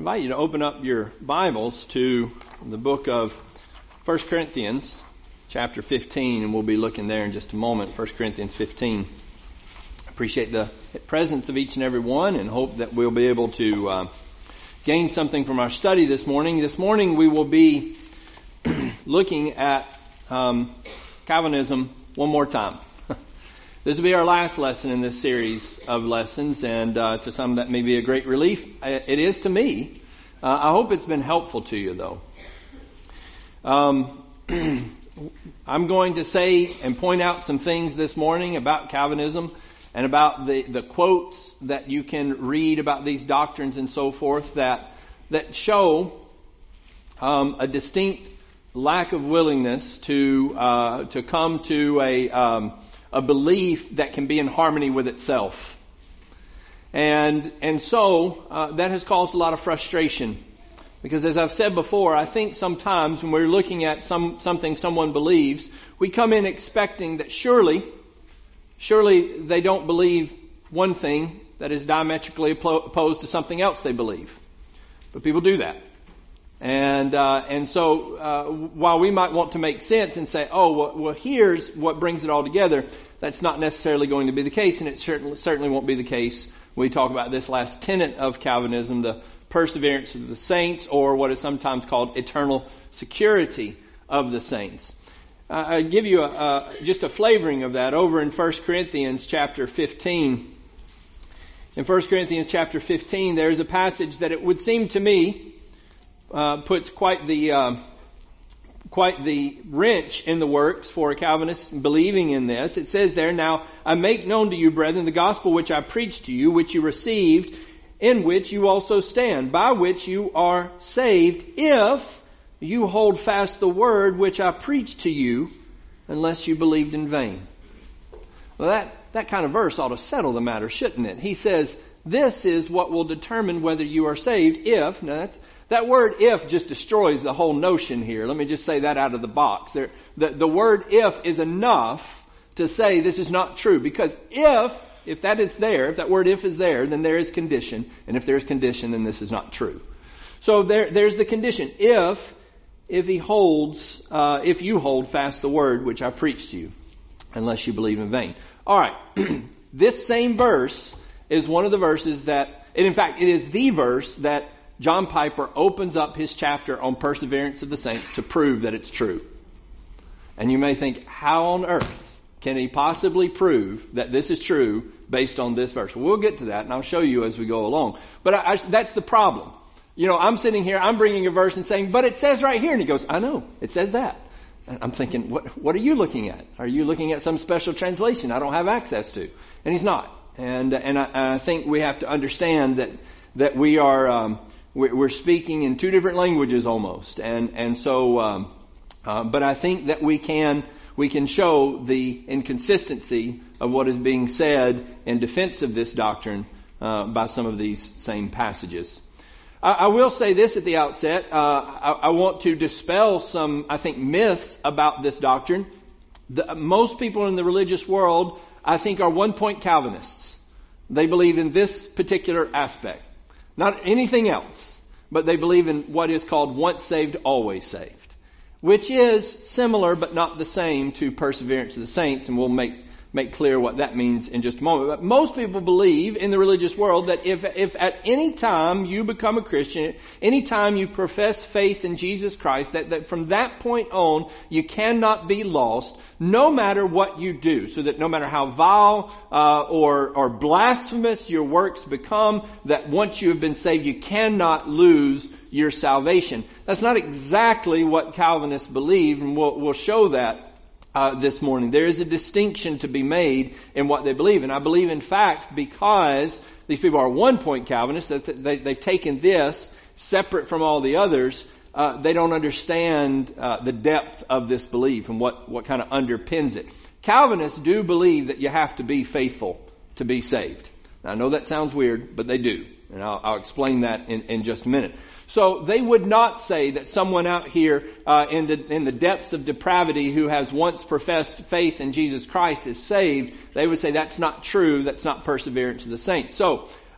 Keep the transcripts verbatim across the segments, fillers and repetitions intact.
invite you to open up your Bibles to the book of First Corinthians, chapter fifteen, and we'll be looking there in just a moment. First Corinthians fifteen. I appreciate the presence of each and every one and hope that we'll be able to uh, gain something from our study this morning. This morning we will be looking at um, Calvinism one more time. This will be our last lesson in this series of lessons, and uh, to some that may be a great relief. It is to me. Uh, I hope it's been helpful to you, though. Um, I'm going to say and point out some things this morning about Calvinism and about the, the quotes that you can read about these doctrines and so forth that that show um, a distinct lack of willingness to uh, to come to a um, a belief that can be in harmony with itself. And and so uh, that has caused a lot of frustration. Because as I've said before, I think sometimes when we're looking at some something someone believes, we come in expecting that surely, surely they don't believe one thing that is diametrically opposed to something else they believe. But people do that. And uh, and so uh, while we might want to make sense and say, oh, well, well, here's what brings it all together, that's not necessarily going to be the case, and it certainly, certainly won't be the case when we talk about this last tenet of Calvinism, the perseverance of the saints, or what is sometimes called eternal security of the saints. Uh, I'll give you a, a, just a flavoring of that over in First Corinthians chapter fifteen. In First Corinthians chapter fifteen, there's a passage that it would seem to me Uh, puts quite the uh, quite the wrench in the works for a Calvinist believing in this. It says there, "Now I make known to you, brethren, the gospel which I preached to you, which you received, in which you also stand, by which you are saved, if you hold fast the word which I preached to you, unless you believed in vain." Well, that that kind of verse ought to settle the matter, shouldn't it? He says, "This is what will determine whether you are saved if..." Now that's That word "if" just destroys the whole notion here. Let me just say that out of the box. There, the, the word "if" is enough to say this is not true. Because if, if that is there, if that word "if" is there, then there is condition. And if there is condition, then this is not true. So there, there's the condition. If, if he holds, uh, if you hold fast the word which I preached to you, unless you believe in vain. All right. This same verse is one of the verses that, and in fact, it is the verse that John Piper opens up his chapter on perseverance of the saints to prove that it's true. And you may think, how on earth can he possibly prove that this is true based on this verse? Well, we'll get to that, and I'll show you as we go along. But I, I, that's the problem. You know, I'm sitting here, I'm bringing a verse and saying, but it says right here. And he goes, I know, it says that. And I'm thinking, what, what are you looking at? Are you looking at some special translation I don't have access to? And he's not. And and I, I think we have to understand that, that we are... Um, We're speaking in two different languages almost, and and so, um, uh, but I think that we can we can show the inconsistency of what is being said in defense of this doctrine uh, by some of these same passages. I, I will say this at the outset: uh, I, I want to dispel some, I think, myths about this doctrine. The, most people in the religious world, I think, are one-point Calvinists. They believe in this particular aspect. Not anything else, but they believe in what is called once saved, always saved, which is similar but not the same to perseverance of the saints, and we'll make make clear what that means in just a moment. But most people believe in the religious world that if if at any time you become a Christian, any time you profess faith in Jesus Christ, that, that from that point on you cannot be lost, no matter what you do. So that no matter how vile uh, or or blasphemous your works become, that once you have been saved, you cannot lose your salvation. That's not exactly what Calvinists believe, and we'll we'll show that Uh, this morning. There is a distinction to be made in what they believe. And I believe, in fact, because these people are one-point Calvinists, that they, they've taken this separate from all the others, uh, they don't understand uh, the depth of this belief and what, what kind of underpins it. Calvinists do believe that you have to be faithful to be saved. Now, I know that sounds weird, but they do. And I'll, I'll explain that in, in just a minute. So they would not say that someone out here uh, in, the, in the depths of depravity who has once professed faith in Jesus Christ is saved. They would say that's not true. That's not perseverance of the saints. So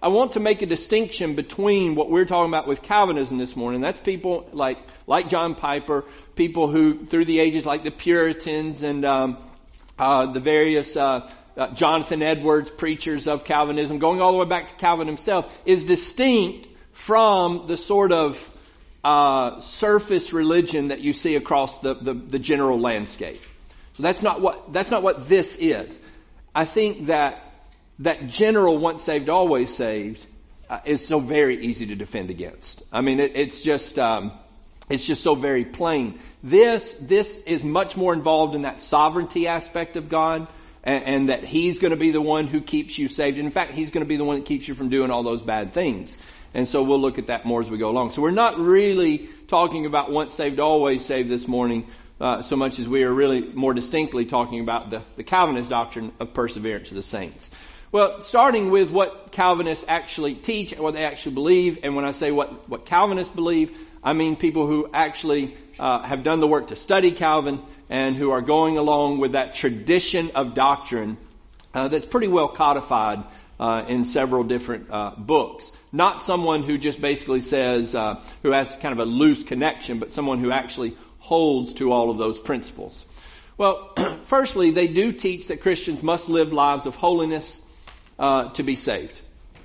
I want to make a distinction between what we're talking about with Calvinism this morning. That's people like like John Piper, people who through the ages like the Puritans and um, uh, the various uh, uh, Jonathan Edwards preachers of Calvinism, going all the way back to Calvin himself, is distinct from the sort of uh, surface religion that you see across the, the, the general landscape. So that's not what that's not what this is. I think that that general once saved, always saved uh, is so very easy to defend against. I mean, it, it's just um, it's just so very plain. This this is much more involved in that sovereignty aspect of God, and, and that He's going to be the one who keeps you saved. And in fact, He's going to be the one that keeps you from doing all those bad things. And so we'll look at that more as we go along. So we're not really talking about once saved, always saved this morning. Uh, so much as we are really more distinctly talking about the, the Calvinist doctrine of perseverance of the saints. Well, starting with what Calvinists actually teach and what they actually believe. And when I say what, what Calvinists believe, I mean people who actually uh, have done the work to study Calvin and who are going along with that tradition of doctrine uh, that's pretty well codified uh, in several different uh, books. Not someone who just basically says, uh, who has kind of a loose connection, but someone who actually holds to all of those principles. Well, firstly, they do teach that Christians must live lives of holiness uh, to be saved.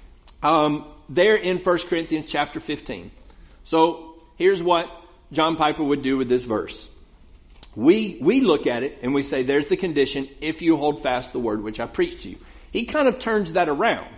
Um, they're in First Corinthians chapter fifteen. So here's what John Piper would do with this verse. We we look at it and we say, there's the condition, if you hold fast the word which I preached to you. He kind of turns that around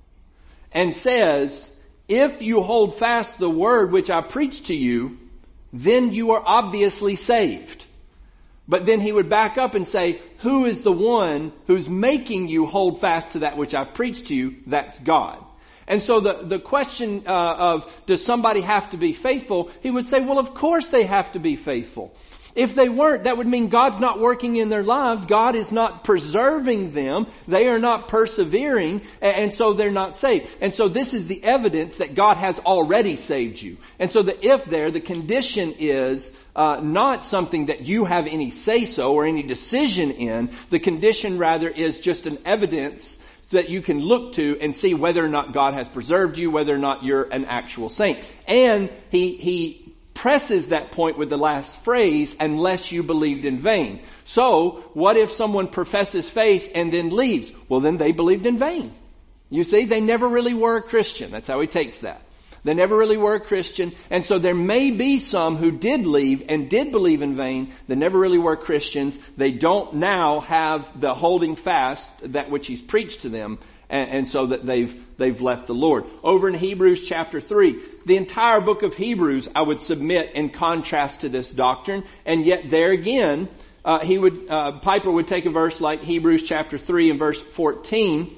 and says, if you hold fast the word which I preached to you, then you are obviously saved. But then he would back up and say, who is the one who's making you hold fast to that which I've preached to you? That's God. And so the, the question uh, of, does somebody have to be faithful? He would say, well, of course they have to be faithful. If they weren't, that would mean God's not working in their lives. God is not preserving them. They are not persevering. And so they're not saved. And so this is the evidence that God has already saved you. And so the if there, the condition is uh, not something that you have any say-so or any decision in. The condition rather is just an evidence that you can look to and see whether or not God has preserved you, whether or not you're an actual saint. And he he presses that point with the last phrase, unless you believed in vain. So, what if someone professes faith and then leaves? Well, then they believed in vain. You see, they never really were a Christian. That's how he takes that. They never really were a Christian. And so there may be some who did leave and did believe in vain. They never really were Christians. They don't now have the holding fast that which he's preached to them. And, and so that they've they've left the Lord. Over in Hebrews chapter three, the entire book of Hebrews I would submit in contrast to this doctrine. And yet there again, uh, he would uh, Piper would take a verse like Hebrews chapter three and verse fourteen.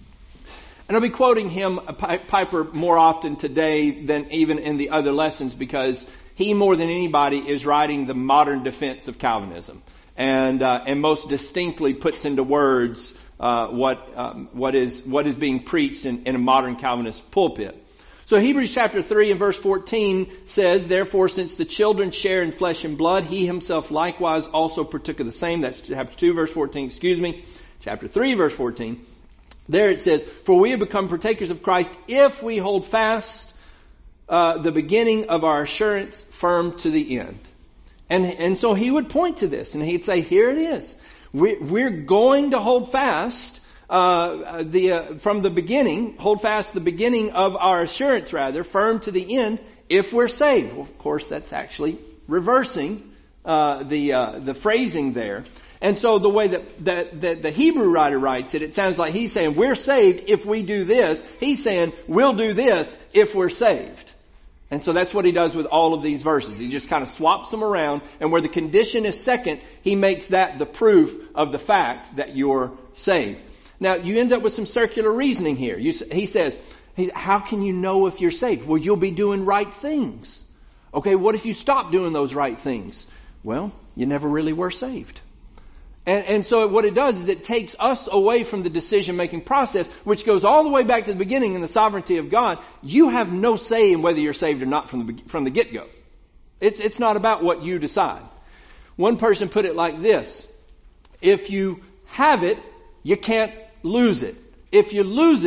And I'll be quoting him, Piper, more often today than even in the other lessons, because he more than anybody is writing the modern defense of Calvinism, and uh, and most distinctly puts into words Uh, what um, what is what is being preached in, in a modern Calvinist pulpit. So Hebrews chapter three and verse fourteen says, therefore, since the children share in flesh and blood, he himself likewise also partook of the same. That's chapter two, verse fourteen, excuse me. Chapter three, verse fourteen. There it says, for we have become partakers of Christ if we hold fast uh, the beginning of our assurance firm to the end. And, and so he would point to this and he'd say, here it is. We're going to hold fast uh, the uh, from the beginning, hold fast the beginning of our assurance, rather, firm to the end, if we're saved. Well, of course, that's actually reversing uh, the uh, the phrasing there. And so the way that, that, that the Hebrew writer writes it, it sounds like he's saying, we're saved if we do this. He's saying, we'll do this if we're saved. And so that's what he does with all of these verses. He just kind of swaps them around. And where the condition is second, he makes that the proof of the fact that you're saved. Now, you end up with some circular reasoning here. You, he says, how can you know if you're saved? Well, you'll be doing right things. Okay, what if you stop doing those right things? Well, you never really were saved. And, and so what it does is it takes us away from the decision-making process, which goes all the way back to the beginning in the sovereignty of God. You have no say in whether you're saved or not from the, from the get-go. It's, it's not about what you decide. One person put it like this. If you have it, you can't lose it. If you lose it,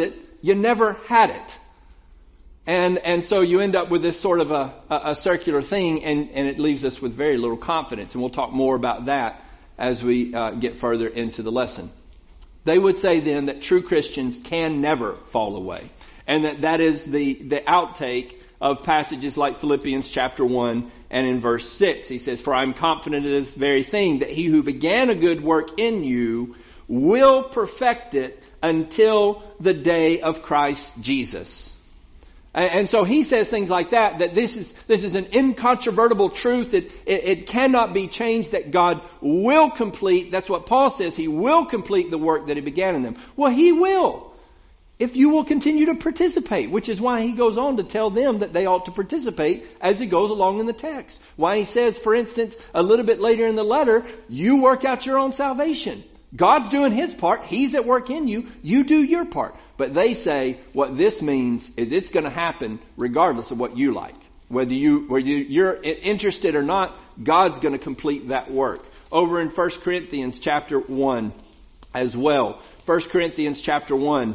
you never had it. And and so you end up with this sort of a, a, a circular thing, and, and it leaves us with very little confidence. And we'll talk more about that as we uh, get further into the lesson. They would say then that true Christians can never fall away. And that that is the, the outtake of passages like Philippians chapter one and in verse six. He says, "For I am confident of this very thing, that he who began a good work in you will perfect it until the day of Christ Jesus." And so he says things like that, that this is this is an incontrovertible truth. It, it, it cannot be changed, that God will complete. That's what Paul says. He will complete the work that he began in them. Well, he will, if you will continue to participate, which is why he goes on to tell them that they ought to participate as he goes along in the text. Why he says, for instance, a little bit later in the letter, you work out your own salvation. God's doing His part. He's at work in you. You do your part. But they say what this means is it's going to happen regardless of what you like. Whether, you, whether you're interested or not, God's going to complete that work. Over in First Corinthians chapter one as well. First Corinthians chapter one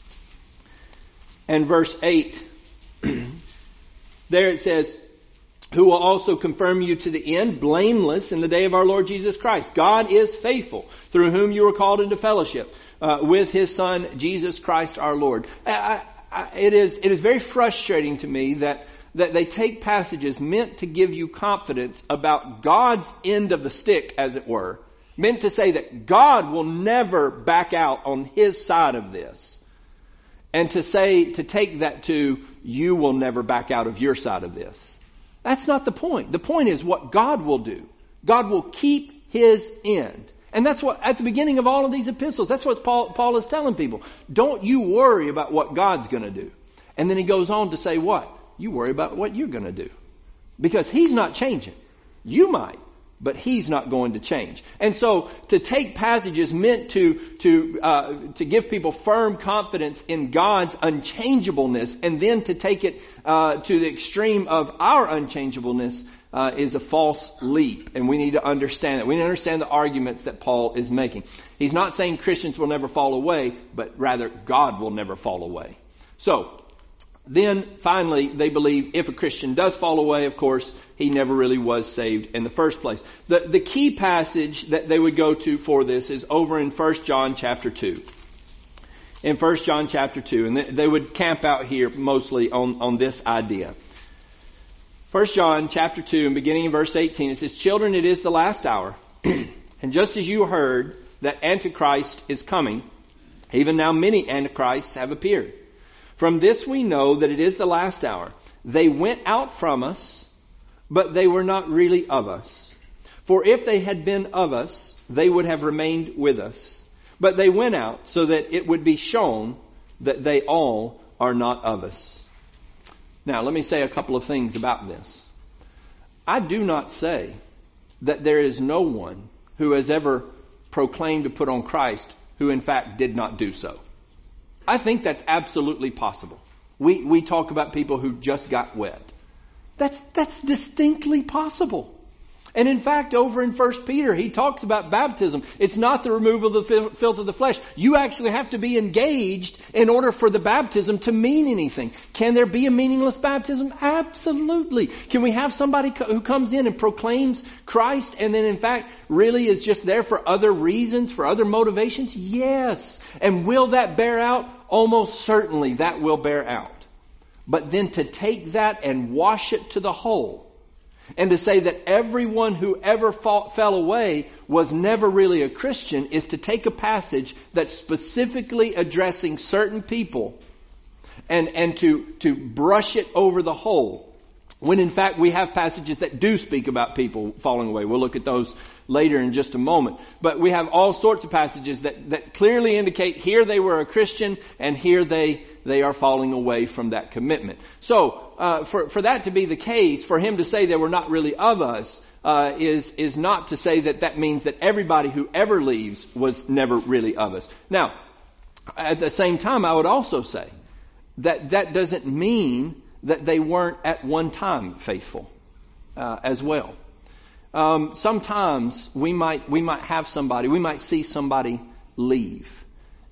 and verse eight. There it says, "Who will also confirm you to the end, blameless in the day of our Lord Jesus Christ. God is faithful, through whom you were called into fellowship uh, with His Son, Jesus Christ our Lord." I, I, it is it is very frustrating to me that, that they take passages meant to give you confidence about God's end of the stick, as it were, meant to say that God will never back out on His side of this, and to say, to take that to, you will never back out of your side of this. That's not the point. The point is what God will do. God will keep His end. And that's what, at the beginning of all of these epistles, that's what Paul, Paul is telling people. Don't you worry about what God's going to do. And then he goes on to say what? You worry about what you're going to do. Because He's not changing. You might, but He's not going to change. And so to take passages meant to to uh, to give people firm confidence in God's unchangeableness, and then to take it uh, to the extreme of our unchangeableness uh, is a false leap. And we need to understand that. We need to understand the arguments that Paul is making. He's not saying Christians will never fall away, but rather God will never fall away. So then finally, they believe if a Christian does fall away, of course, he never really was saved in the first place. The, the key passage that they would go to for this is over in First John chapter two. In First John chapter two. And they, they would camp out here mostly on, on this idea. First John chapter two, and beginning in verse eighteen, it says, "Children, it is the last hour. And just as you heard that Antichrist is coming, even now many Antichrists have appeared. From this we know that it is the last hour. They went out from us, but they were not really of us. For if they had been of us, they would have remained with us. But they went out so that it would be shown that they all are not of us." Now, let me say a couple of things about this. I do not say that there is no one who has ever proclaimed to put on Christ who in fact did not do so. I think that's absolutely possible. We we talk about people who just got wet. That's that's distinctly possible. And in fact, over in First Peter, he talks about baptism. It's not the removal of the filth of the flesh. You actually have to be engaged in order for the baptism to mean anything. Can there be a meaningless baptism? Absolutely. Can we have somebody who comes in and proclaims Christ and then in fact really is just there for other reasons, for other motivations? Yes. And will that bear out? Almost certainly that will bear out. But then to take that and wash it to the whole, and to say that everyone who ever fought, fell away was never really a Christian, is to take a passage that's specifically addressing certain people and, and to, to brush it over the whole. When in fact we have passages that do speak about people falling away. We'll look at those later in just a moment. But we have all sorts of passages that, that clearly indicate here they were a Christian and here they they are falling away from that commitment. So, uh, for, for that to be the case, for him to say they were not really of us, uh, is, is not to say that that means that everybody who ever leaves was never really of us. Now, at the same time, I would also say that that doesn't mean that they weren't at one time faithful, uh, as well. Um, sometimes we might, we might have somebody, we might see somebody leave.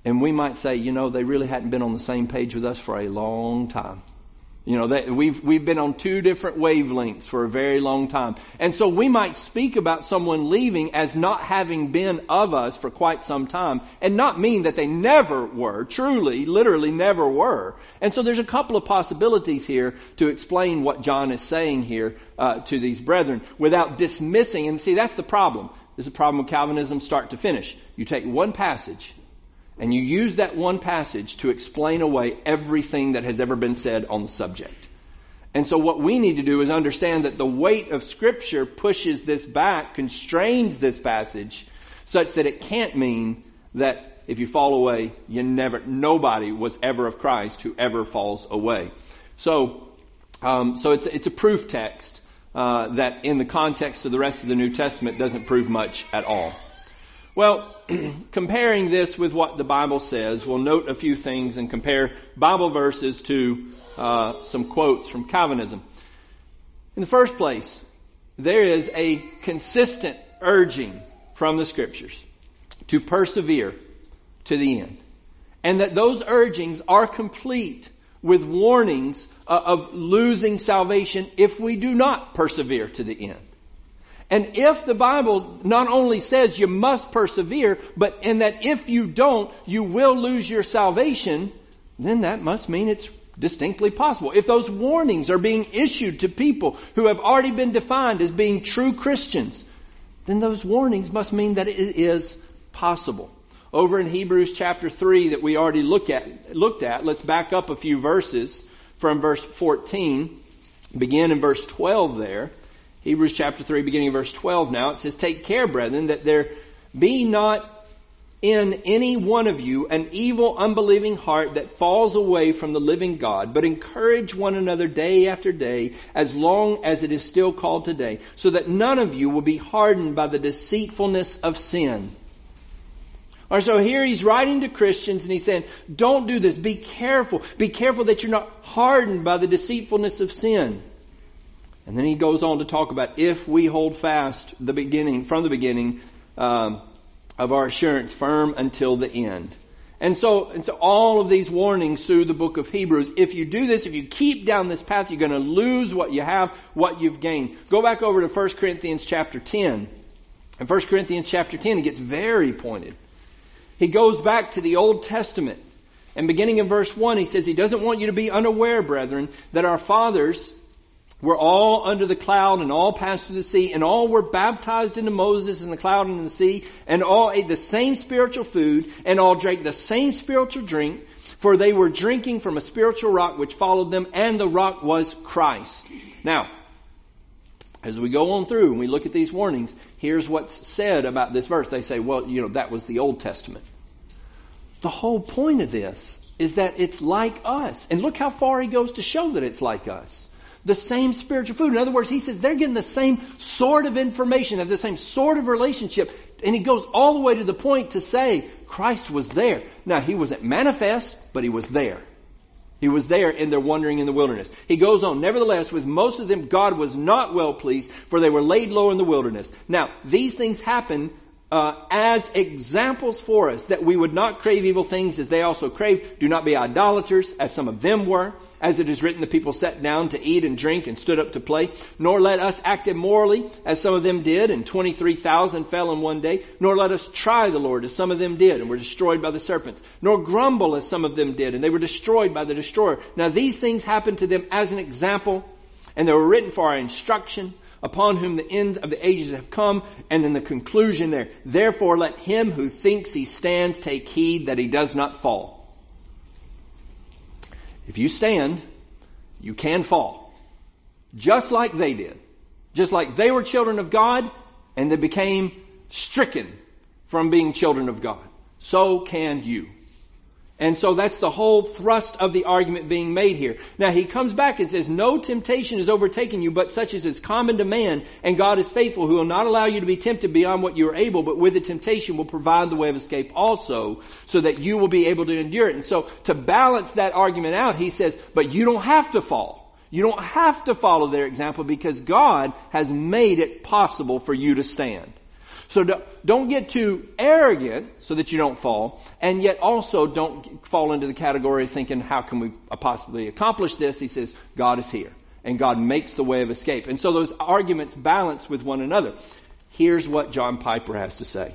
And we might say, you know, they really hadn't been on the same page with us for a long time. You know, that we've we've been on two different wavelengths for a very long time. And so we might speak about someone leaving as not having been of us for quite some time, and not mean that they never were, truly, literally never were. And so there's a couple of possibilities here to explain what John is saying here uh, to these brethren without dismissing. And see, that's the problem. This is a problem with Calvinism start to finish. You take one passage and you use that one passage to explain away everything that has ever been said on the subject. And so what we need to do is understand that the weight of Scripture pushes this back, constrains this passage, such that it can't mean that if you fall away, you never, nobody was ever of Christ who ever falls away. So, um, so it's it's a proof text uh, that, in the context of the rest of the New Testament, doesn't prove much at all. Well, comparing this with what the Bible says, we'll note a few things and compare Bible verses to uh, some quotes from Calvinism. In the first place, there is a consistent urging from the Scriptures to persevere to the end. And that those urgings are complete with warnings uh, of losing salvation if we do not persevere to the end. And if the Bible not only says you must persevere, but in that if you don't, you will lose your salvation, then that must mean it's distinctly possible. If those warnings are being issued to people who have already been defined as being true Christians, then those warnings must mean that it is possible. Over in Hebrews chapter three that we already look at, looked at, let's back up a few verses from verse fourteen. Begin in verse twelve there. Hebrews chapter three, beginning of verse twelve now. It says, "Take care, brethren, that there be not in any one of you an evil, unbelieving heart that falls away from the living God, but encourage one another day after day, as long as it is still called today, so that none of you will be hardened by the deceitfulness of sin." Or so here he's writing to Christians and he's saying, don't do this. Be careful. Be careful that you're not hardened by the deceitfulness of sin. And then he goes on to talk about if we hold fast the beginning, from the beginning um, of our assurance firm until the end. And so, and so all of these warnings through the book of Hebrews, if you do this, if you keep down this path, you're going to lose what you have, what you've gained. Go back over to First Corinthians chapter ten. In First Corinthians chapter ten, it gets very pointed. He goes back to the Old Testament. And beginning in verse one, he says, he doesn't want you to be unaware, brethren, that our fathers were all under the cloud and all passed through the sea, and all were baptized into Moses in the cloud and in the sea, and all ate the same spiritual food, and all drank the same spiritual drink, for they were drinking from a spiritual rock which followed them, and the rock was Christ. Now, as we go on through and we look at these warnings, here's what's said about this verse. They say, well, you know, that was the Old Testament. The whole point of this is that it's like us. And look how far he goes to show that it's like us. The same spiritual food. In other words, he says they're getting the same sort of information, have the same sort of relationship. And he goes all the way to the point to say Christ was there. Now, he wasn't manifest, but he was there. He was there in their wandering in the wilderness. He goes on, nevertheless, with most of them God was not well pleased, for they were laid low in the wilderness. Now, these things happen uh, as examples for us, that we would not crave evil things as they also craved. Do not be idolaters, as some of them were. As it is written, the people sat down to eat and drink and stood up to play. Nor let us act immorally, as some of them did, and twenty-three thousand fell in one day. Nor let us try the Lord, as some of them did, and were destroyed by the serpents. Nor grumble, as some of them did, and they were destroyed by the destroyer. Now these things happened to them as an example, and they were written for our instruction, upon whom the ends of the ages have come. And then the conclusion there, therefore let him who thinks he stands take heed that he does not fall. If you stand, you can fall. Just like they did. Just like they were children of God and they became stricken from being children of God. So can you. And so that's the whole thrust of the argument being made here. Now he comes back and says, no temptation is overtaken you, but such as is common to man. And God is faithful, who will not allow you to be tempted beyond what you are able, but with the temptation will provide the way of escape also, so that you will be able to endure it. And so to balance that argument out, he says, but you don't have to fall. You don't have to follow their example, because God has made it possible for you to stand. So don't get too arrogant so that you don't fall, and yet also don't fall into the category of thinking, how can we possibly accomplish this? He says, God is here, and God makes the way of escape. And so those arguments balance with one another. Here's what John Piper has to say.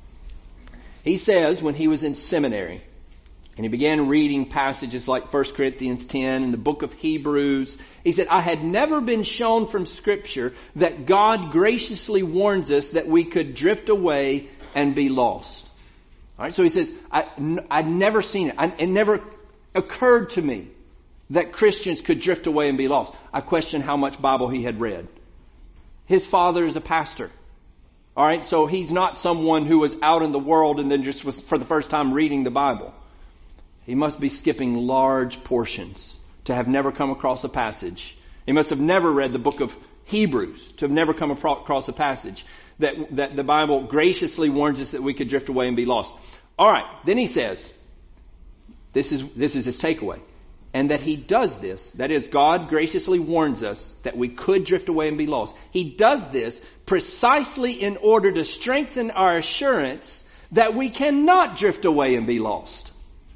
He says when he was in seminary, and he began reading passages like First Corinthians ten and the book of Hebrews, he said, I had never been shown from Scripture that God graciously warns us that we could drift away and be lost. All right, so he says, I, I'd never seen it. I, it never occurred to me that Christians could drift away and be lost. I questioned how much Bible he had read. His father is a pastor. All right, so he's not someone who was out in the world and then just was for the first time reading the Bible. He must be skipping large portions to have never come across a passage. He must have never read the book of Hebrews to have never come across a passage that, that the Bible graciously warns us that we could drift away and be lost. All right, then he says, this is, this is his takeaway. And that he does this, that is, God graciously warns us that we could drift away and be lost. He does this precisely in order to strengthen our assurance that we cannot drift away and be lost.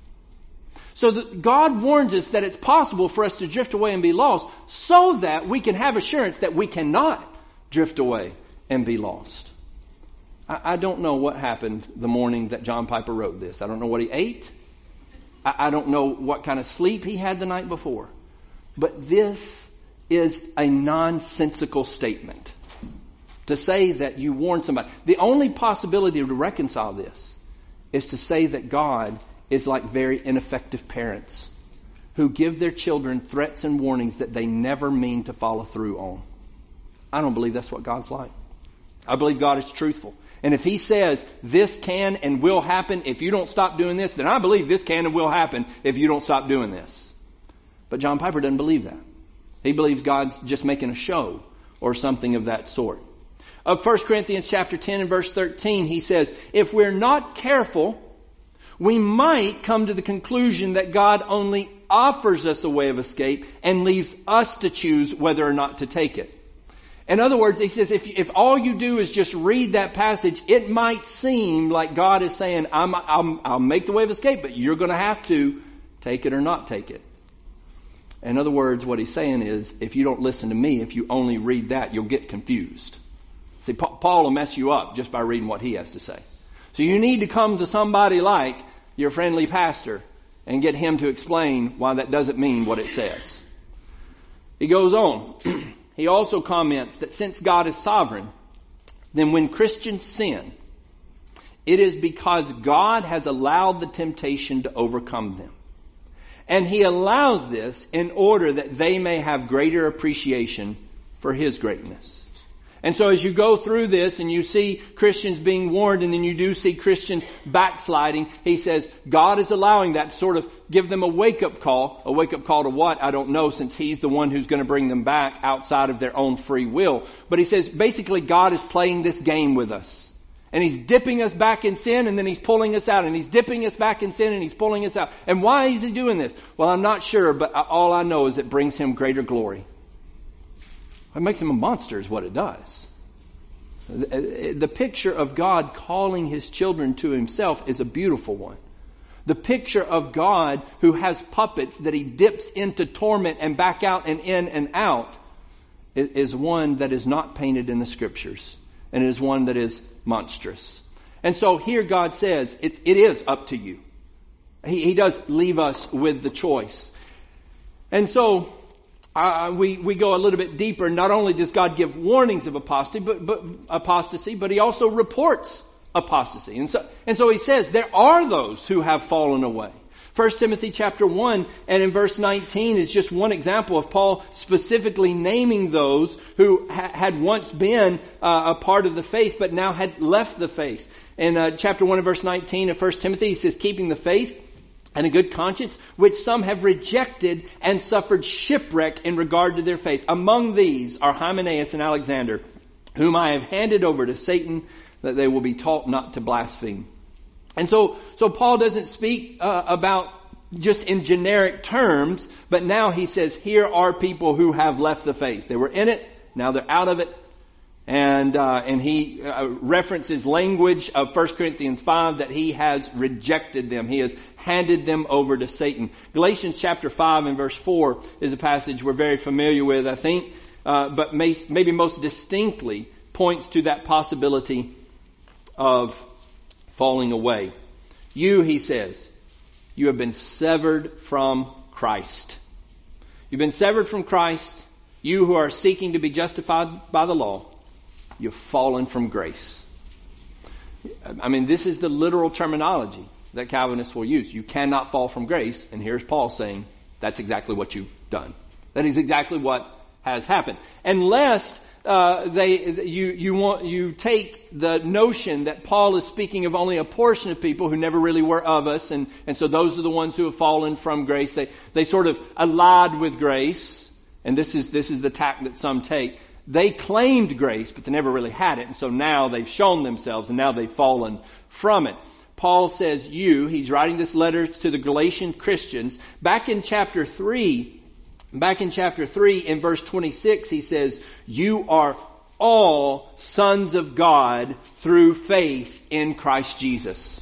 So that God warns us that it's possible for us to drift away and be lost so that we can have assurance that we cannot drift away and be lost. I, I don't know what happened the morning that John Piper wrote this. I don't know what he ate. I, I don't know what kind of sleep he had the night before. But this is a nonsensical statement. To say that you warn somebody. The only possibility to reconcile this is to say that God is like very ineffective parents who give their children threats and warnings that they never mean to follow through on. I don't believe that's what God's like. I believe God is truthful. And if He says this can and will happen if you don't stop doing this, then I believe this can and will happen if you don't stop doing this. But John Piper doesn't believe that. He believes God's just making a show or something of that sort. Of First Corinthians chapter ten and verse thirteen, he says, if we're not careful, we might come to the conclusion that God only offers us a way of escape and leaves us to choose whether or not to take it. In other words, he says, if, if all you do is just read that passage, it might seem like God is saying, I'm, I'm, I'll make the way of escape, but you're going to have to take it or not take it. In other words, what he's saying is, if you don't listen to me, if you only read that, you'll get confused. See, Paul will mess you up just by reading what he has to say. So you need to come to somebody like your friendly pastor and get him to explain why that doesn't mean what it says. He goes on. He also comments that since God is sovereign, then when Christians sin, it is because God has allowed the temptation to overcome them. And He allows this in order that they may have greater appreciation for His greatness. And so as you go through this and you see Christians being warned and then you do see Christians backsliding, he says God is allowing that to sort of give them a wake-up call. A wake-up call to what? I don't know, since He's the one who's going to bring them back outside of their own free will. But he says basically God is playing this game with us. And He's dipping us back in sin and then He's pulling us out. And He's dipping us back in sin and He's pulling us out. And why is He doing this? Well, I'm not sure, but all I know is it brings Him greater glory. It makes Him a monster is what it does. The picture of God calling His children to Himself is a beautiful one. The picture of God who has puppets that He dips into torment and back out and in and out is one that is not painted in the Scriptures. And it is one that is monstrous. And so here God says it, it is up to you. He, he does leave us with the choice. And so Uh, we, we go a little bit deeper. Not only does God give warnings of apostasy, but, but apostasy, but He also reports apostasy. And so, and so He says there are those who have fallen away. First Timothy chapter one and in verse nineteen is just one example of Paul specifically naming those who ha- had once been uh, a part of the faith, but now had left the faith. In uh, chapter one and verse nineteen of First Timothy, he says, keeping the faith and a good conscience, which some have rejected and suffered shipwreck in regard to their faith. Among these are Hymenaeus and Alexander, whom I have handed over to Satan, that they will be taught not to blaspheme. And so, so Paul doesn't speak uh, about just in generic terms, but now he says, here are people who have left the faith. They were in it, now they're out of it. And uh, and he uh, references language of First Corinthians five that he has rejected them. He has handed them over to Satan. Galatians chapter five and verse four is a passage we're very familiar with, I think, uh, but may, maybe most distinctly points to that possibility of falling away. You, he says, you have been severed from Christ. You've been severed from Christ. You who are seeking to be justified by the law, you've fallen from grace. I mean, this is the literal terminology that Calvinists will use. You cannot fall from grace. And here's Paul saying, that's exactly what you've done. That is exactly what has happened. Unless uh, they, you, you want, you take the notion that Paul is speaking of only a portion of people who never really were of us. And, and so those are the ones who have fallen from grace. They, they sort of allied with grace. And this is, this is the tack that some take. They claimed grace, but they never really had it. And so now they've shown themselves and now they've fallen from it. Paul says you, he's writing this letter to the Galatian Christians. Back in chapter three, back in chapter three in verse twenty-six, he says, you are all sons of God through faith in Christ Jesus.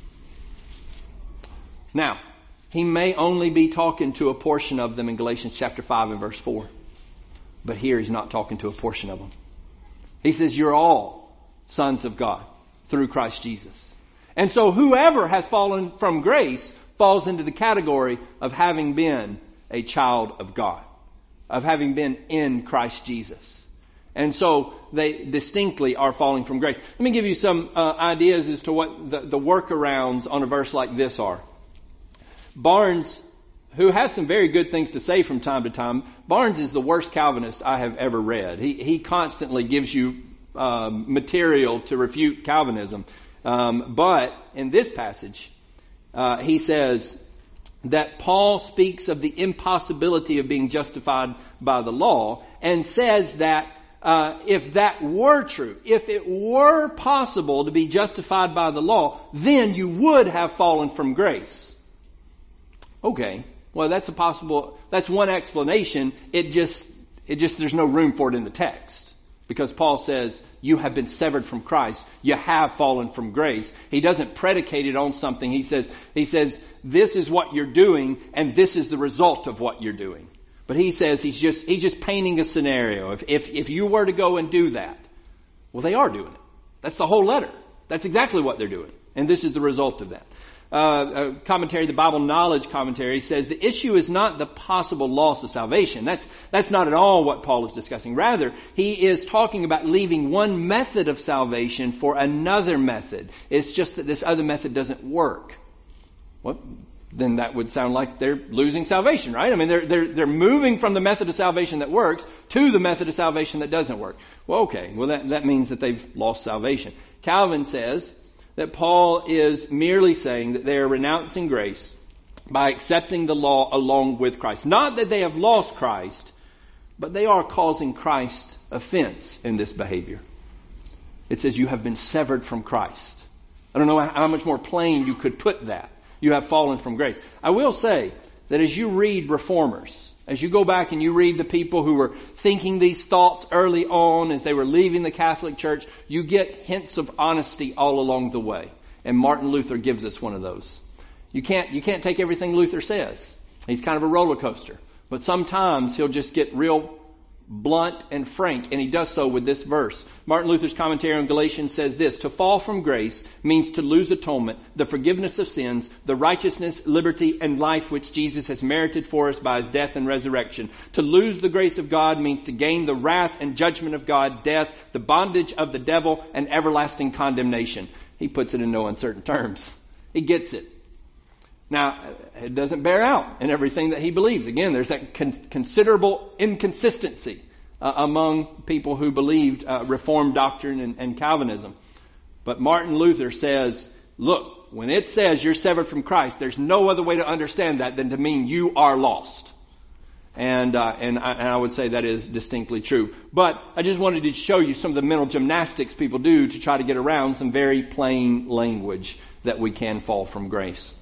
Now, he may only be talking to a portion of them in Galatians chapter five and verse four. But here he's not talking to a portion of them. He says, you're all sons of God through Christ Jesus. And so whoever has fallen from grace falls into the category of having been a child of God, of having been in Christ Jesus. And so they distinctly are falling from grace. Let me give you some uh, ideas as to what the, the workarounds on a verse like this are. Barnes, who has some very good things to say from time to time, Barnes is the worst Calvinist I have ever read. He he constantly gives you uh, material to refute Calvinism. Um, but in this passage, uh, he says that Paul speaks of the impossibility of being justified by the law and says that uh, if that were true, if it were possible to be justified by the law, then you would have fallen from grace. Okay. Well, that's a possible, that's one explanation. It just, it just, there's no room for it in the text. Because Paul says, you have been severed from Christ. You have fallen from grace. He doesn't predicate it on something. He says, he says, this is what you're doing and this is the result of what you're doing. But he says he's just, he's just painting a scenario. If, if, if you were to go and do that, well, they are doing it. That's the whole letter. That's exactly what they're doing. And this is the result of that. Uh, a commentary, the Bible Knowledge Commentary, says the issue is not the possible loss of salvation. That's that's not at all what Paul is discussing. Rather, he is talking about leaving one method of salvation for another method. It's just that this other method doesn't work. Well, then that would sound like they're losing salvation, right? I mean, they're they're they're moving from the method of salvation that works to the method of salvation that doesn't work. Well, okay. Well, that that means that they've lost salvation. Calvin says that Paul is merely saying that they are renouncing grace by accepting the law along with Christ. Not that they have lost Christ, but they are causing Christ offense in this behavior. It says you have been severed from Christ. I don't know how much more plain you could put that. You have fallen from grace. I will say that as you read reformers, as you go back and you read the people who were thinking these thoughts early on as they were leaving the Catholic Church, you get hints of honesty all along the way. And Martin Luther gives us one of those. You can't, you can't take everything Luther says. He's kind of a roller coaster. But sometimes he'll just get real blunt and frank, and he does so with this verse. Martin Luther's commentary on Galatians says this: to fall from grace means to lose atonement, the forgiveness of sins, the righteousness, liberty, and life which Jesus has merited for us by his death and resurrection. To lose the grace of God means to gain the wrath and judgment of God, death, the bondage of the devil, and everlasting condemnation. He puts it in no uncertain terms. He gets it. Now, it doesn't bear out in everything that he believes. Again, there's that con- considerable inconsistency uh, among people who believed uh, Reformed doctrine and, and Calvinism. But Martin Luther says, look, when it says you're severed from Christ, there's no other way to understand that than to mean you are lost. And, uh, and, I, and I would say that is distinctly true. But I just wanted to show you some of the mental gymnastics people do to try to get around some very plain language that we can fall from grace.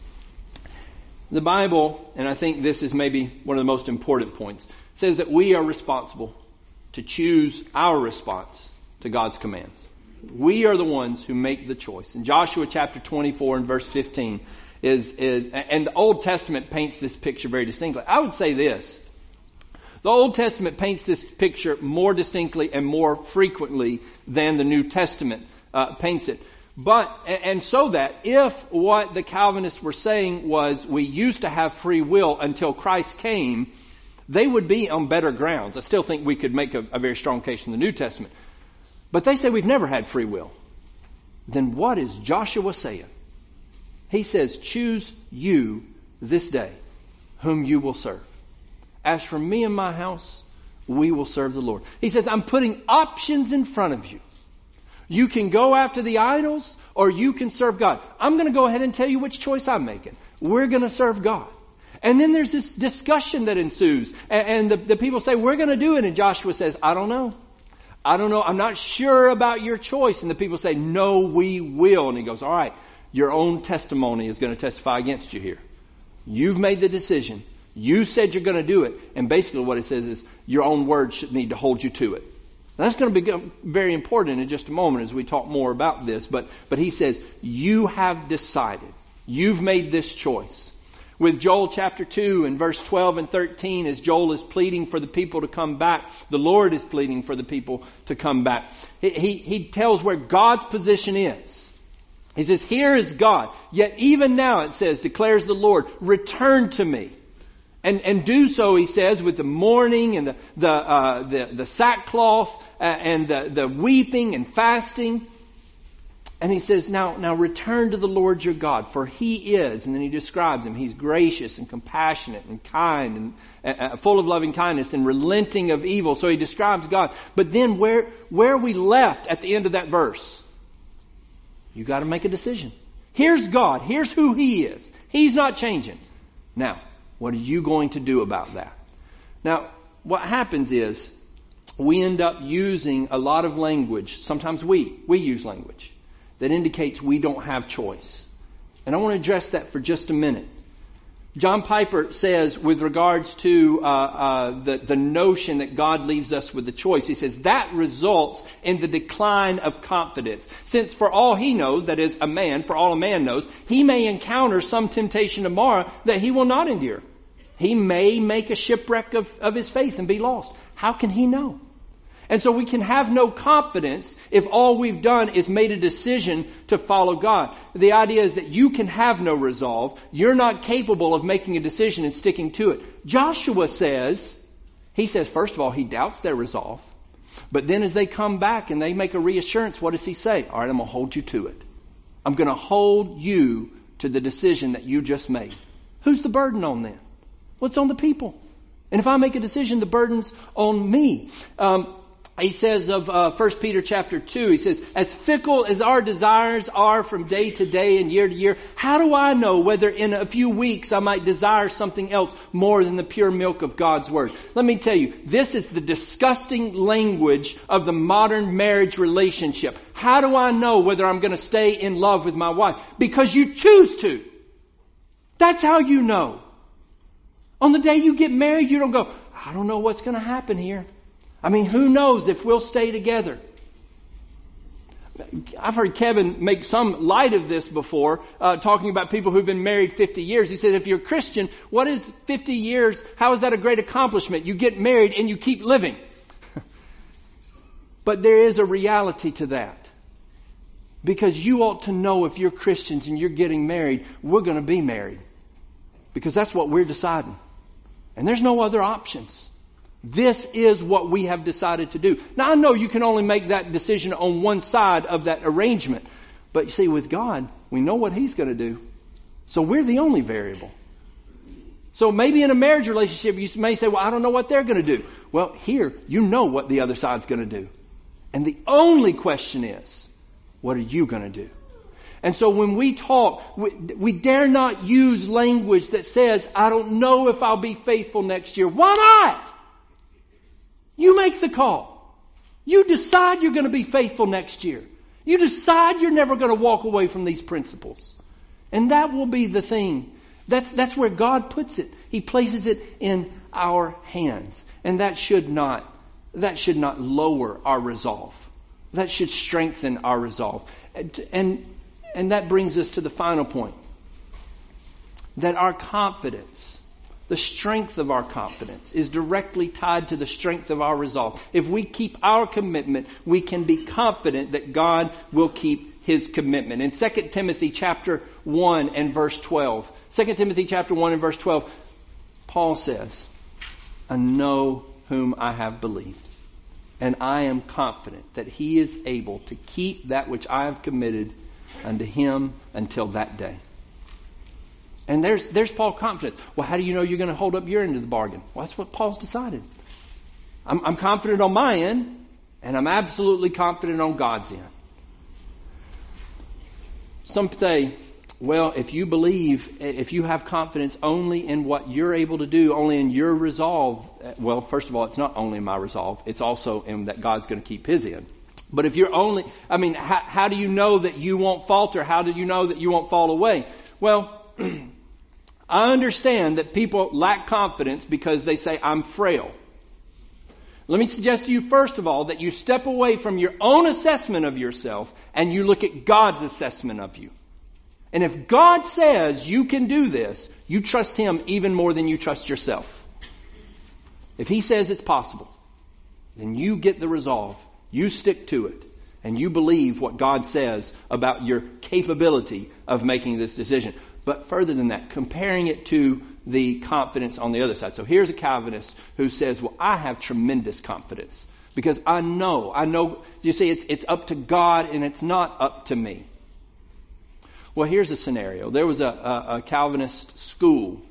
The Bible, and I think this is maybe one of the most important points, says that we are responsible to choose our response to God's commands. We are the ones who make the choice. In Joshua chapter twenty-four and verse fifteen, is, is and the Old Testament paints this picture very distinctly. I would say this. The Old Testament paints this picture more distinctly and more frequently than the New Testament uh, paints it. But, and so that if what the Calvinists were saying was we used to have free will until Christ came, they would be on better grounds. I still think we could make a, a very strong case in the New Testament. But they say we've never had free will. Then what is Joshua saying? He says, choose you this day whom you will serve. As for me and my house, we will serve the Lord. He says, I'm putting options in front of you. You can go after the idols or you can serve God. I'm going to go ahead and tell you which choice I'm making. We're going to serve God. And then there's this discussion that ensues. And the, the people say, we're going to do it. And Joshua says, I don't know. I don't know. I'm not sure about your choice. And the people say, no, we will. And he goes, all right, your own testimony is going to testify against you here. You've made the decision. You said you're going to do it. And basically what it says is your own words should need to hold you to it. Now that's going to become very important in just a moment as we talk more about this. But, but he says, you have decided. You've made this choice. With Joel chapter two and verse twelve and thirteen, as Joel is pleading for the people to come back, the Lord is pleading for the people to come back. He, he, he tells where God's position is. He says, here is God. Yet even now, it says, declares the Lord, return to me. And, and do so, he says, with the mourning and the, the, uh, the, the sackcloth uh, and the, the weeping and fasting. And he says, now, now return to the Lord your God, for He is, and then he describes Him, He's gracious and compassionate and kind and uh, full of loving kindness and relenting of evil. So he describes God. But then where, where are we left at the end of that verse? You got to make a decision. Here's God. Here's who He is. He's not changing. Now, what are you going to do about that? Now, what happens is we end up using a lot of language. Sometimes we, we use language that indicates we don't have choice. And I want to address that for just a minute. John Piper says with regards to uh, uh, the, the notion that God leaves us with the choice, he says that results in the decline of confidence. Since for all he knows, that is a man, for all a man knows, he may encounter some temptation tomorrow that he will not endure. He may make a shipwreck of, of his faith and be lost. How can he know? And so we can have no confidence if all we've done is made a decision to follow God. The idea is that you can have no resolve. You're not capable of making a decision and sticking to it. Joshua says, he says, first of all, he doubts their resolve. But then as they come back and they make a reassurance, what does he say? All right, I'm going to hold you to it. I'm going to hold you to the decision that you just made. Who's the burden on then? Well, it's on the people. And if I make a decision, the burden's on me. Um, He says of uh, First Peter chapter two, he says, as fickle as our desires are from day to day and year to year, how do I know whether in a few weeks I might desire something else more than the pure milk of God's Word? Let me tell you, this is the disgusting language of the modern marriage relationship. How do I know whether I'm going to stay in love with my wife? Because you choose to. That's how you know. On the day you get married, you don't go, I don't know what's going to happen here. I mean, who knows if we'll stay together? I've heard Kevin make some light of this before, uh, talking about people who've been married fifty years. He said, if you're a Christian, what is fifty years? How is that a great accomplishment? You get married and you keep living. But there is a reality to that. Because you ought to know if you're Christians and you're getting married, we're going to be married. Because that's what we're deciding. And there's no other options. This is what we have decided to do. Now, I know you can only make that decision on one side of that arrangement. But you see, with God, we know what He's going to do. So we're the only variable. So maybe in a marriage relationship, you may say, well, I don't know what they're going to do. Well, here, you know what the other side's going to do. And the only question is, what are you going to do? And so when we talk, we, we dare not use language that says, I don't know if I'll be faithful next year. Why not? You make the call. You decide you're going to be faithful next year. You decide you're never going to walk away from these principles. And that will be the thing. That's, that's where God puts it. He places it in our hands. And that should not, that should not lower our resolve. That should strengthen our resolve. And, and, and that brings us to the final point. That our confidence, the strength of our confidence, is directly tied to the strength of our resolve. If we keep our commitment, we can be confident that God will keep His commitment. In Second Timothy chapter one and verse twelve, Second Timothy chapter one and verse twelve, Paul says, I know whom I have believed, and I am confident that He is able to keep that which I have committed unto Him until that day. And there's there's Paul's confidence. Well, how do you know you're going to hold up your end of the bargain? Well, that's what Paul's decided. I'm, I'm confident on my end, and I'm absolutely confident on God's end. Some say, well, if you believe, if you have confidence only in what you're able to do, only in your resolve, well, first of all, it's not only in my resolve, it's also in that God's going to keep His end. But if you're only, I mean, how, how do you know that you won't falter? How do you know that you won't fall away? Well, I understand that people lack confidence because they say, I'm frail. Let me suggest to you, first of all, that you step away from your own assessment of yourself and you look at God's assessment of you. And if God says you can do this, you trust Him even more than you trust yourself. If He says it's possible, then you get the resolve. You stick to it. And you believe what God says about your capability of making this decision. But further than that, comparing it to the confidence on the other side. So here's a Calvinist who says, well, I have tremendous confidence. Because I know, I know, you see, it's, it's up to God and it's not up to me. Well, here's a scenario. There was a, a, a Calvinist school.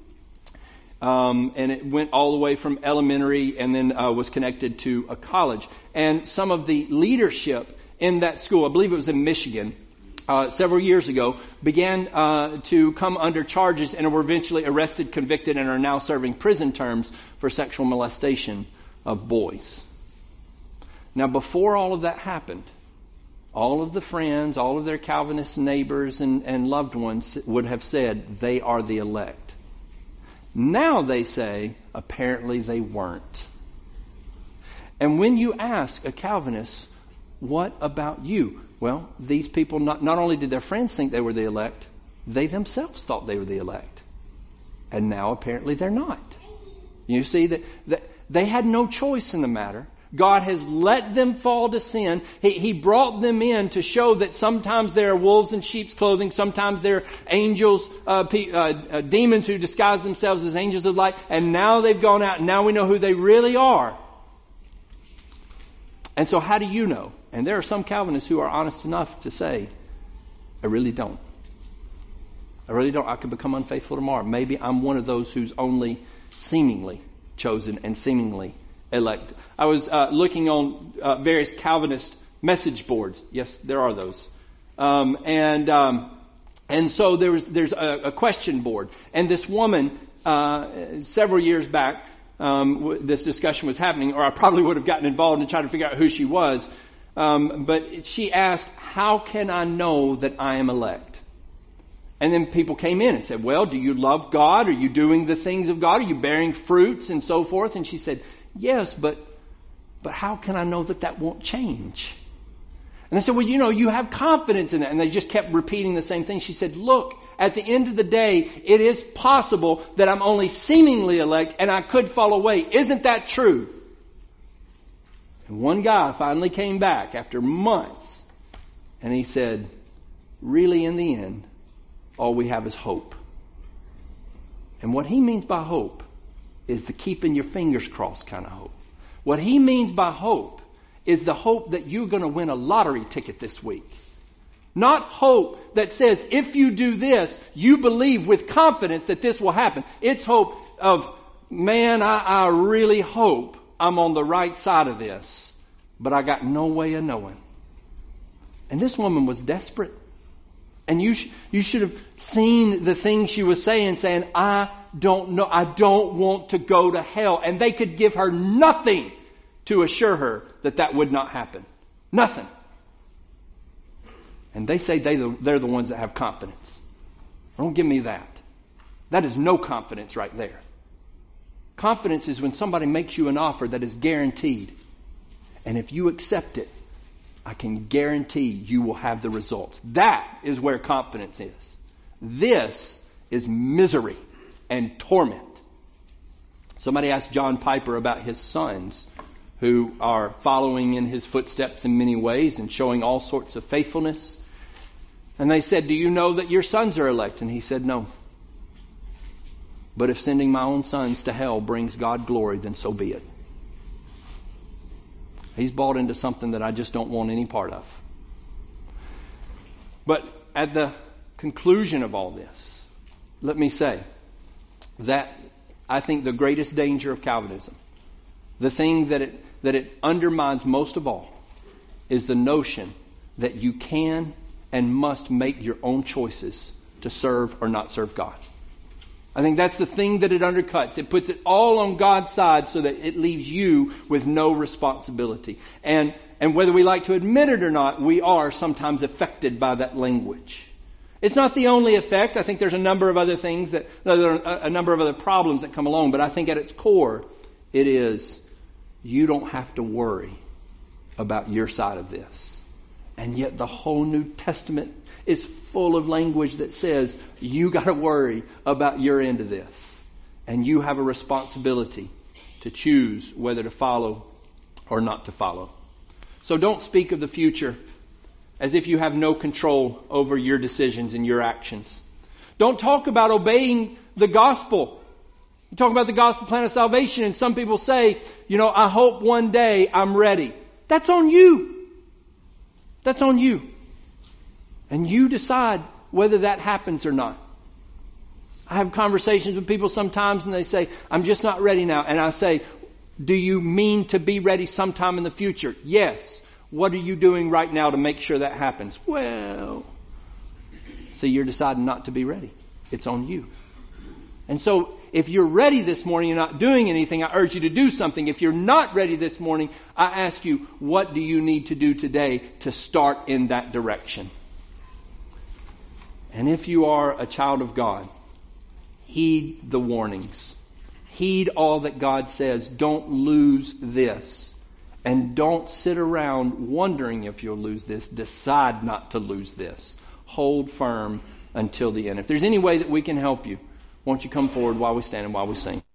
Um, and it went all the way from elementary and then uh, was connected to a college. And some of the leadership in that school, I believe it was in Michigan, uh, several years ago, began uh, to come under charges and were eventually arrested, convicted, and are now serving prison terms for sexual molestation of boys. Now, before all of that happened, all of the friends, all of their Calvinist neighbors and, and loved ones would have said they are the elect. Now they say, apparently they weren't. And when you ask a Calvinist, what about you? Well, these people, not, not only did their friends think they were the elect, they themselves thought they were the elect. And now apparently they're not. You see, that, that they had no choice in the matter. God has let them fall to sin. He, he brought them in to show that sometimes there are wolves in sheep's clothing. Sometimes there are angels, uh, pe- uh, uh, demons who disguise themselves as angels of light. And now they've gone out and now we know who they really are. And so how do you know? And there are some Calvinists who are honest enough to say, I really don't. I really don't. I could become unfaithful tomorrow. Maybe I'm one of those who's only seemingly chosen and seemingly elect. I was uh, looking on uh, various Calvinist message boards. Yes, there are those. Um, and um, and so there was there's a, a question board. And this woman, uh, several years back, um, w- this discussion was happening, or I probably would have gotten involved and tried to figure out who she was. Um, but she asked, how can I know that I am elect? And then people came in and said, well, do you love God? Are you doing the things of God? Are you bearing fruits and so forth? And she said, yes, but but how can I know that that won't change? And I said, well, you know, you have confidence in that. And they just kept repeating the same thing. She said, look, at the end of the day, it is possible that I'm only seemingly elect and I could fall away. Isn't that true? And one guy finally came back after months. And he said, really, in the end, all we have is hope. And what he means by hope is the keeping your fingers crossed kind of hope. What he means by hope is the hope that you're going to win a lottery ticket this week. Not hope that says, if you do this, you believe with confidence that this will happen. It's hope of, man, I, I really hope I'm on the right side of this, but I got no way of knowing. And this woman was desperate. And you sh- you should have seen the things she was saying, saying, I don't know, I don't want to go to hell. And they could give her nothing to assure her that that would not happen. Nothing. And they say they the, they're the ones that have confidence. Don't give me that. That is no confidence right there. Confidence is when somebody makes you an offer that is guaranteed. And if you accept it, I can guarantee you will have the results. That is where confidence is. This is misery and torment. Somebody asked John Piper about his sons who are following in his footsteps in many ways and showing all sorts of faithfulness. And they said, do you know that your sons are elect? And he said, no. But if sending my own sons to hell brings God glory, then so be it. He's bought into something that I just don't want any part of. But at the conclusion of all this, let me say that I think the greatest danger of Calvinism, the thing that it, that it undermines most of all, is the notion that you can and must make your own choices to serve or not serve God. I think that's the thing that it undercuts. It puts it all on God's side so that it leaves you with no responsibility. And and whether we like to admit it or not, we are sometimes affected by that language. It's not the only effect. I think there's a number of other things that, there are a number of other problems that come along. But I think at its core, it is, you don't have to worry about your side of this. And yet the whole New Testament is full of language that says you got to worry about your end of this. And you have a responsibility to choose whether to follow or not to follow. So don't speak of the future as if you have no control over your decisions and your actions. Don't talk about obeying the gospel. You talk about the gospel plan of salvation, and some people say, you know, I hope one day I'm ready. That's on you. That's on you. And you decide whether that happens or not. I have conversations with people sometimes and they say, I'm just not ready now. And I say, do you mean to be ready sometime in the future? Yes. What are you doing right now to make sure that happens? Well, so you're deciding not to be ready. It's on you. And so if you're ready this morning and not doing anything, I urge you to do something. If you're not ready this morning, I ask you, what do you need to do today to start in that direction? And if you are a child of God, heed the warnings. Heed all that God says. Don't lose this. And don't sit around wondering if you'll lose this. Decide not to lose this. Hold firm until the end. If there's any way that we can help you, won't you come forward while we stand and while we sing?